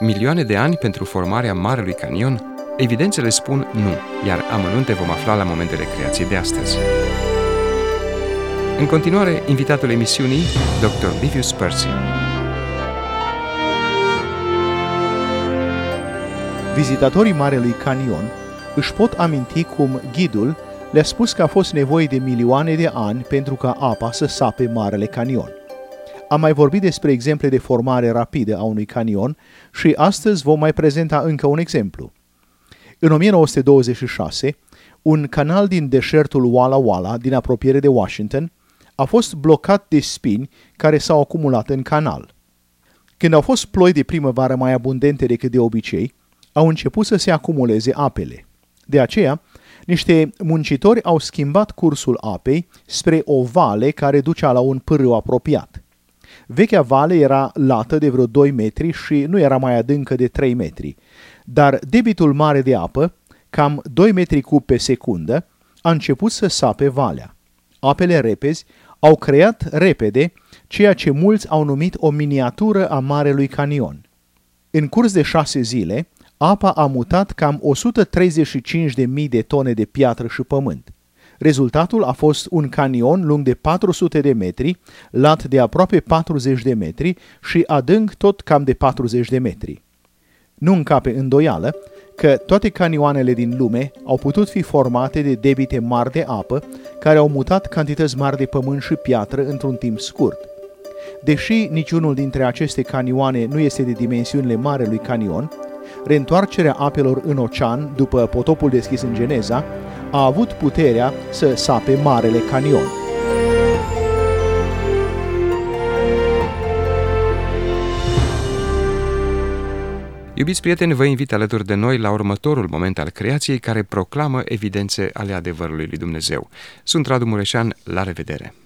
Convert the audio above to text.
milioane de ani pentru formarea Marelui Canion? Evidențele spun nu, iar amănunte vom afla la momentele creației de astăzi. În continuare, invitatul emisiunii, Dr. Livius Percy. Vizitatorii Marelui Canion își pot aminti cum ghidul le-a spus că a fost nevoie de milioane de ani pentru ca apa să sape Marele Canion. Am mai vorbit despre exemple de formare rapidă a unui canion și astăzi vom mai prezenta încă un exemplu. În 1926, un canal din deșertul Walla Walla, din apropiere de Washington, a fost blocat de spini care s-au acumulat în canal. Când au fost ploi de primăvară mai abundente decât de obicei, au început să se acumuleze apele. De aceea, niște muncitori au schimbat cursul apei spre o vale care ducea la un pârâu apropiat. Vechea vale era lată de vreo 2 metri și nu era mai adâncă de 3 metri, dar debitul mare de apă, cam 2 metri cub pe secundă, a început să sape valea. Apele repezi au creat repede ceea ce mulți au numit o miniatură a Marelui Canion. În curs de 6 zile, apa a mutat cam 135.000 de tone de piatră și pământ. Rezultatul a fost un canion lung de 400 de metri, lat de aproape 40 de metri și adânc tot cam de 40 de metri. Nu încape îndoială că toate canioanele din lume au putut fi formate de debite mari de apă care au mutat cantități mari de pământ și piatră într-un timp scurt. Deși niciunul dintre aceste canioane nu este de dimensiunile Marelui Canion, reîntoarcerea apelor în ocean după potopul deschis în Geneza a avut puterea să sape Marele Canion. Iubiți prieteni, vă invit alături de noi la următorul moment al creației care proclamă evidențe ale adevărului lui Dumnezeu. Sunt Radu Mureșan, la revedere!